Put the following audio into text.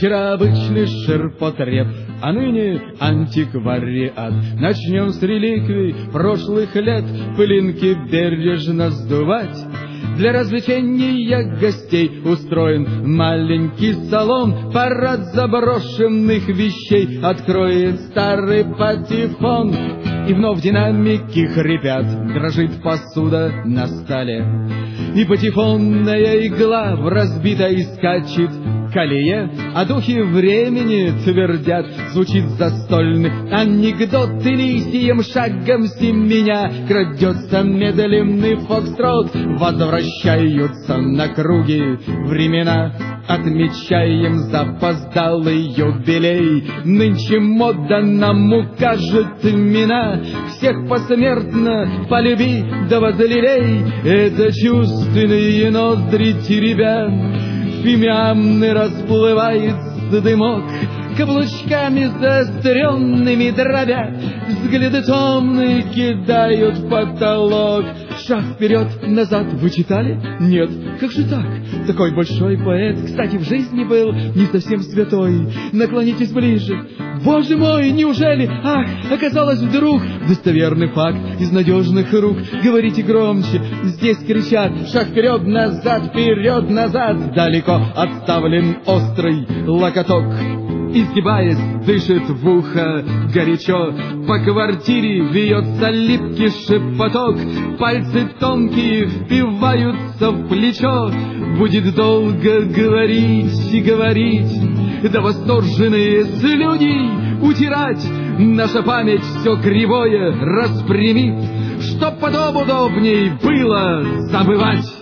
Вчера обычный ширпотреб, а ныне антиквариат. Начнем с реликвий прошлых лет, пылинки бережно сдувать. Для развлечения гостей устроен маленький салон. Парад заброшенных вещей откроет старый патефон. И вновь динамики хрипят, дрожит посуда на столе. И патефонная игла в разбитой скачет колее, а духи времени твердят, звучит застольный анекдот. И лисьим шагом семеня крадется медленный фокстрот. Возвращаются на круги времена, отмечаем запоздалый юбилей. Нынче мода нам укажет имена, всех посмертно полюби да возлелей. Это чувственные ноздри теребя, фимиамный расплывается дымок, каблучками заостренными дробя, взгляды томные кидают в потолок. Шаг вперед, назад, вы читали? Нет, как же так? Такой большой поэт, кстати, в жизни был не совсем святой. Наклонитесь ближе. Боже мой, неужели? Ах, оказалось вдруг достоверный факт из надежных рук. Говорите громче, здесь кричат: шаг вперед, назад, далеко отставлен острый локоток. Изгибаясь, дышит в ухо горячо, по квартире вьется липкий шепоток, пальцы тонкие впиваются в плечо. Будет долго говорить и говорить, да восторженные слюни утирать. Наша память все кривое распрямит, чтоб потом удобней было забывать.